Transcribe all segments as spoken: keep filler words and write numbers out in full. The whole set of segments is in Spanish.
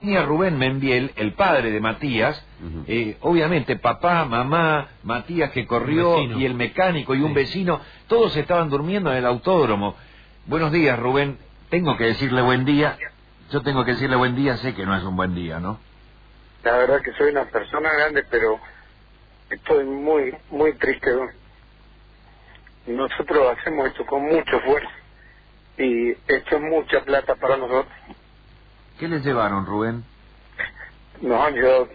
Tenía Rubén Membiel, el padre de Matías, Uh-huh. eh, obviamente papá, mamá, Matías que corrió y el mecánico y un sí. vecino, todos estaban durmiendo en el autódromo. Buenos días, Rubén. Tengo que decirle buen día. Yo tengo que decirle buen día, sé que no es un buen día, ¿no? La verdad que soy una persona grande, pero estoy muy, muy triste, ¿no? Nosotros hacemos esto con mucho esfuerzo y esto es mucha plata para nosotros. ¿Qué les llevaron, Rubén? Nos han llevado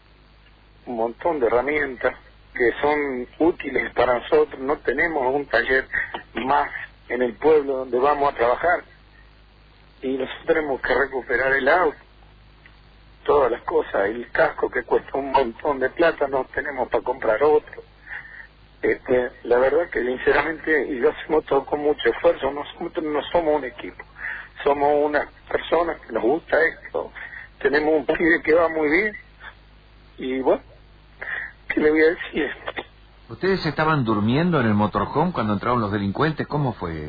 un montón de herramientas que son útiles para nosotros. No tenemos un taller más en el pueblo donde vamos a trabajar y nosotros tenemos que recuperar el auto, todas las cosas, el casco que cuesta un montón de plata, no tenemos para comprar otro. Este, la verdad que sinceramente, y lo hacemos todo con mucho esfuerzo, nosotros no somos un equipo, somos unas personas que nos gusta esto, tenemos un pibe que va muy bien, y bueno, ¿qué le voy a decir? ¿Ustedes estaban durmiendo en el motorhome cuando entraron los delincuentes? ¿Cómo fue?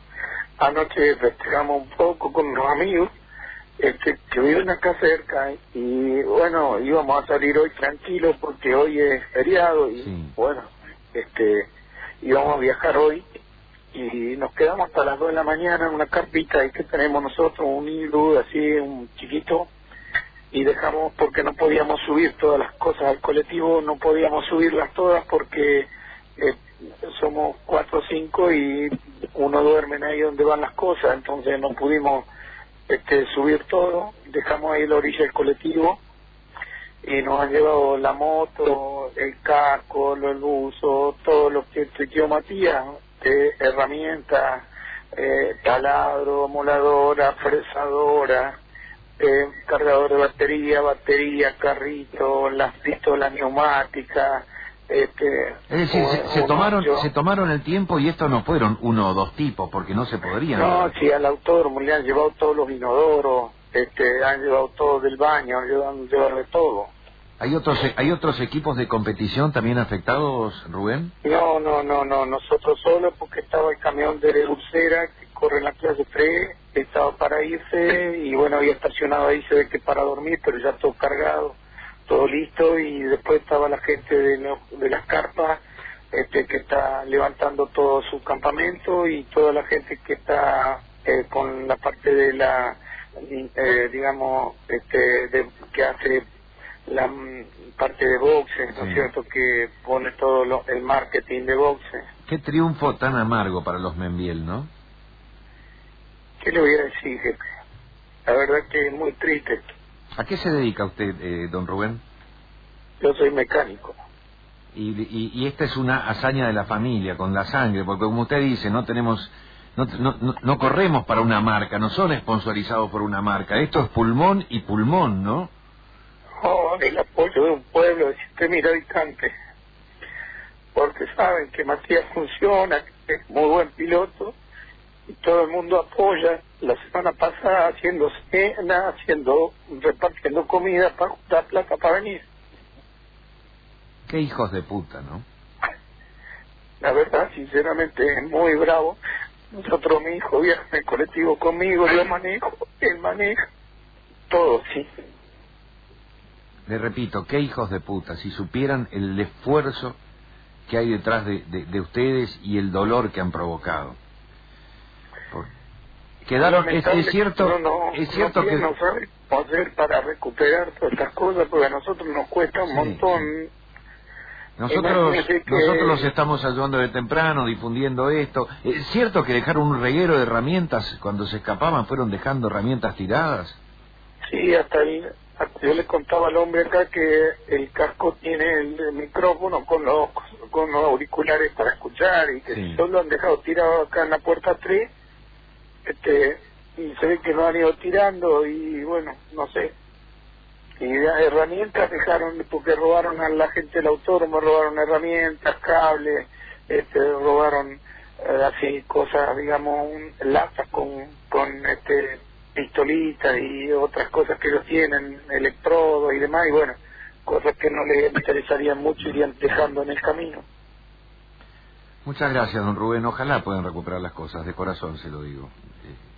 Anoche festejamos un poco con unos amigos, este, que viven acá cerca, y bueno, íbamos a salir hoy tranquilos porque hoy es feriado, y Sí. bueno, este, íbamos a viajar hoy, y nos quedamos hasta las dos de la mañana en una carpita ahí que tenemos nosotros, un hilo así, un chiquito, y dejamos porque no podíamos subir todas las cosas al colectivo, no podíamos subirlas todas porque eh, somos cuatro o cinco y uno duerme ahí donde van las cosas, entonces no pudimos este, subir todo, dejamos ahí la orilla del colectivo y nos han llevado la moto, el casco, los buzos, todo lo que triqueó Matías, eh, herramientas, eh, taladro, moladora, fresadora, eh, cargador de batería, batería, carrito, las pistolas neumáticas, este, Es decir, un, se, se un tomaron ocho. se tomaron el tiempo y estos no fueron uno o dos tipos, porque no se podrían. No, sí, al autódromo le han llevado todos los inodoros, este, han llevado todo del baño, han llevado, han llevado de todo. ¿Hay otros hay otros equipos de competición también afectados, Rubén? No, no, no, no, nosotros solos porque estaba el camión de Dulcera que corre en la clase tres, estaba para irse y bueno, había estacionado ahí, se ve que para dormir, pero ya todo cargado, todo listo, y después estaba la gente de, lo- de las carpas, este, que está levantando todo su campamento, y toda la gente que está eh, con la parte de la, eh, digamos, este, de, que hace la mm, parte de boxe, ¿no es Sí. cierto?, que pone todo lo, el marketing de boxe. Qué triunfo tan amargo para los Membiel, ¿no? ¿Qué le voy a decir, jefe? La verdad que es muy triste. ¿A qué se dedica usted, eh, don Rubén? Yo soy mecánico. Y, y, y esta es una hazaña de la familia, con la sangre, porque como usted dice, no tenemos, no, no, no, no corremos para una marca, no son sponsorizados por una marca, esto es pulmón y pulmón, ¿no? Oh, el apoyo de un pueblo de siete mil habitantes, porque saben que Matías funciona, que es muy buen piloto, y todo el mundo apoya. La semana pasada haciendo cena, haciendo, repartiendo comida para juntar plata para venir. Qué hijos de puta, ¿no? La verdad, sinceramente, es muy bravo. Nosotros, mi hijo viaja en el colectivo conmigo, yo manejo, él maneja, todo, sí. Le repito, qué hijos de puta, si supieran el esfuerzo que hay detrás de, de, de ustedes y el dolor que han provocado. Por... Quedaron, es, es cierto, no, no, es cierto no, que... no sabe cómo hacer para recuperar todas estas cosas, porque a nosotros nos cuesta un Sí, montón. sí. Nosotros, Imagínese que- nosotros los estamos ayudando de temprano, difundiendo esto. ¿Es cierto que dejaron un reguero de herramientas cuando se escapaban? ¿Fueron dejando herramientas tiradas? Sí, hasta el, hasta yo le contaba al hombre acá que el casco tiene el, el micrófono con los con los auriculares para escuchar, y que Sí. solo lo han dejado tirado acá en la puerta tres, este, y se ve que lo han ido tirando, y bueno, no sé. Y las herramientas dejaron, porque robaron a la gente del autódromo, robaron herramientas, cables, este, robaron eh, así cosas, digamos, un, latas con, con este, pistolitas y otras cosas que ellos tienen, electrodos y demás, y bueno, cosas que no les interesarían mucho, irían dejando en el camino. Muchas gracias, don Rubén. Ojalá puedan recuperar las cosas, de corazón se lo digo. Eh,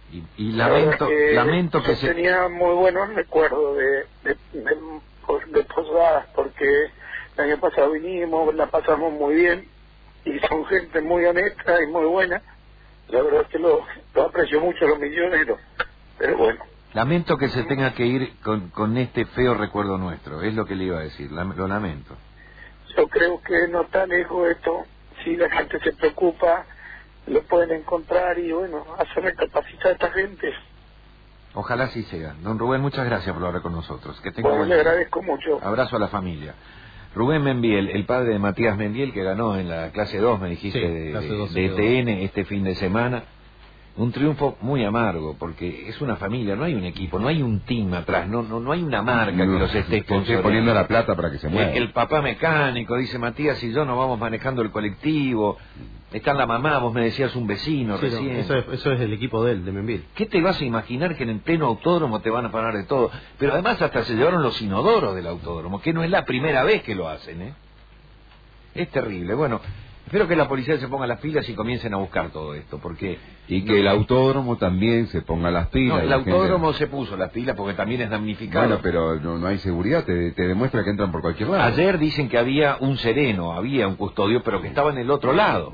Y, y lamento que, lamento que yo se... tenía muy buenos recuerdos de, de, de, de posadas, porque el año pasado vinimos, la pasamos muy bien, y son gente muy honesta y muy buena. La verdad es que lo, lo aprecio mucho a los misioneros, pero bueno. Lamento que se tenga que ir con, con este feo recuerdo nuestro, es lo que le iba a decir, lo lamento. Yo creo que no está lejos esto, si la gente se preocupa, lo pueden encontrar y bueno, hacer recapacitar a esta gente. Ojalá así sea. Don Rubén, muchas gracias por hablar con nosotros. Que tenga bueno, buen le día. agradezco mucho. Abrazo a la familia. Rubén Membiel, el padre de Matías Membiel, que ganó en la clase dos, me dijiste, sí, de, dos, de E T N este fin de semana. Un triunfo muy amargo, porque es una familia, no hay un equipo, no hay un team atrás, no no no hay una marca no, que los esté esté poniendo la plata para que se mueva. El, el papá mecánico, dice Matías y yo nos vamos manejando el colectivo, está la mamá, vos me decías un vecino sí, recién. No, eso, es, eso es el equipo de él, de Membiel. ¿Qué te vas a imaginar que en el pleno autódromo te van a parar de todo? Pero además hasta se llevaron los inodoros del autódromo, que no es la primera vez que lo hacen, ¿eh? Es terrible. Bueno, espero que la policía se ponga las pilas y comiencen a buscar todo esto, porque... Y que no, el autódromo también se ponga las pilas. No, el autódromo gente... se puso las pilas porque también es damnificado. Bueno, pero no, no hay seguridad, te, te demuestra que entran por cualquier lado. Ayer dicen que había un sereno, había un custodio, pero que estaba en el otro lado.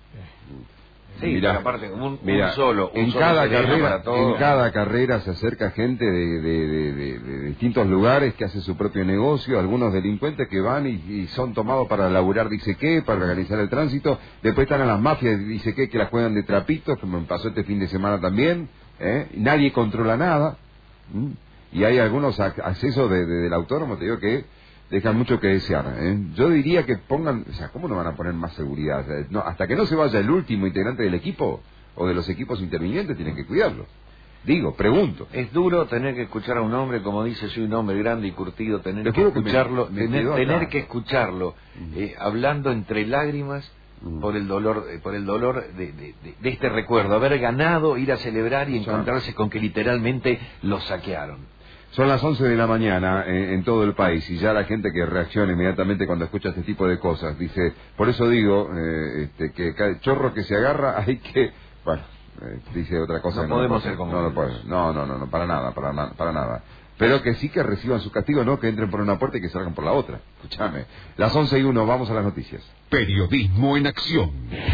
Sí, mirá, aparte, un, mirá, un solo, un en, solo cada carrera, para todo. en cada carrera se acerca gente de, de, de, de, de distintos lugares que hace su propio negocio, algunos delincuentes que van y, y son tomados para laburar dice qué, para organizar el tránsito, después están a las mafias dice qué, que las juegan de trapitos, como me pasó este fin de semana también, ¿eh? Y nadie controla nada, ¿m? Y hay algunos accesos de, de, del autódromo, te digo que dejan mucho que desear, ¿eh? Yo diría que pongan, o sea, ¿cómo no van a poner más seguridad? O sea, no, hasta que no se vaya el último integrante del equipo o de los equipos intervinientes, tienen que cuidarlo. Digo, pregunto. Es duro tener que escuchar a un hombre, como dice, soy un hombre grande y curtido, tener que escucharlo, me, me tener, tener que escucharlo, eh, hablando entre lágrimas mm. por el dolor, eh, por el dolor de, de, de, de este recuerdo, haber ganado, ir a celebrar y encontrarse con que literalmente lo saquearon. Son las once de la mañana en, en todo el país y ya la gente que reacciona inmediatamente cuando escucha este tipo de cosas dice, por eso digo eh, este, que cada chorro que se agarra hay que, bueno, eh, dice otra cosa. No que podemos no ser como no, no, no, no, no, no, para nada, para, na, para nada. Pero que sí que reciban su castigo, no que entren por una puerta y que salgan por la otra. Escúchame. Las once y uno, vamos a las noticias. Periodismo en acción.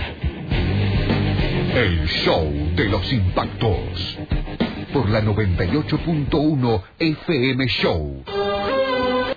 El show de los impactos. Por la noventa y ocho punto uno F M Show.